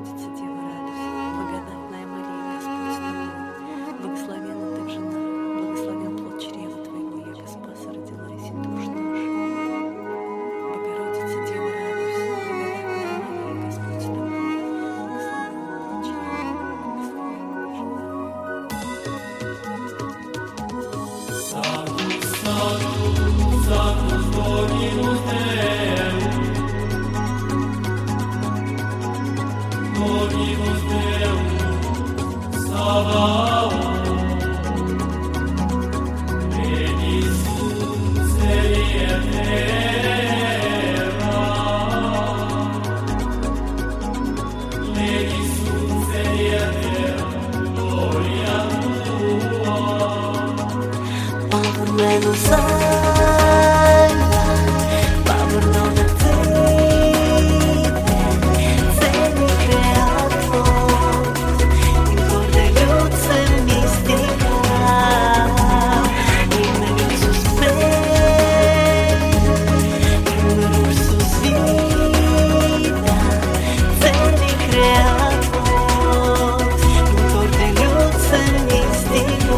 Богородица, Дева, радуйся, благодатная Мария, Господь с тобой, благословенна ты в женах, благословен плод чрева твоего, яко спаса родила и душ нашу. Богородица, Дева, радуйся, благодатная Мария, Господь с тобой, благословенна плод чрева, Sanctus, Sanctus, Sanctus Dominus Deus, Dominus Deus, Sabaoth, benedictus in terra, benedictus in terra, gloria tua. Pavurlenu salva, pavurlenu tebe, ceni creator, in cor de ljudcem mistika, in Iisus vei, in Ursus vida, ceni creator, in cor de ljudcem mistika.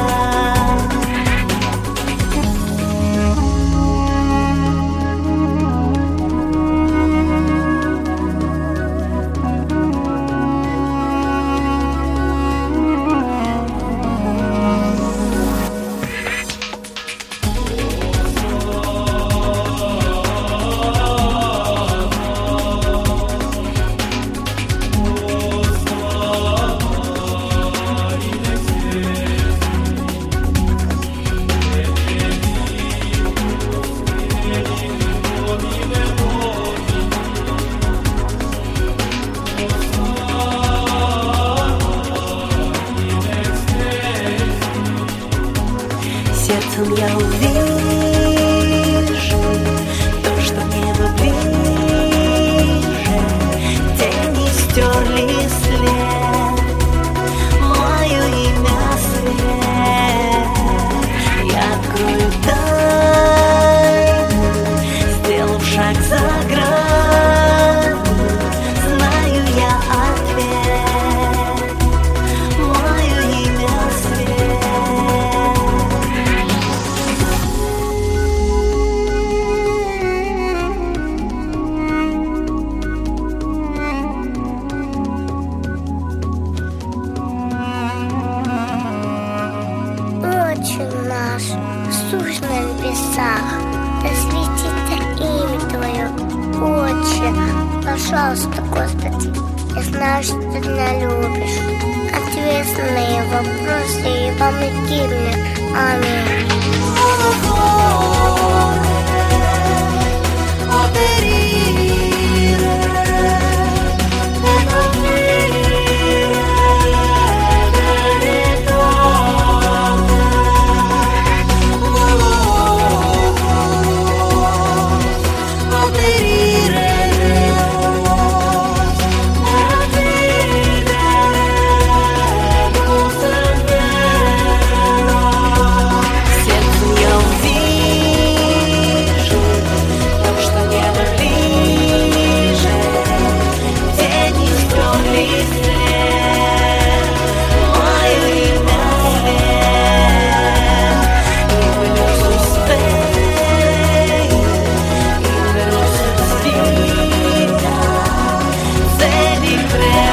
Сердцем я увижу то, что небо ближе, тени стерли след, мое имя свет. Я открою тайну, сделав шаг за грань, знаю я ответ, мое имя свет. Отче наш, сущ на небесах, да светится имя Твое, Отче, пожалуйста, Господи, я знаю, что Ты меня любишь. Ответь на мои вопросы и помоги мне. Аминь. Сердцем я увижу то, что небо ближе, тени стерли след, мое имя свет. In Iisus vei, in Ursus vida, ceni creator.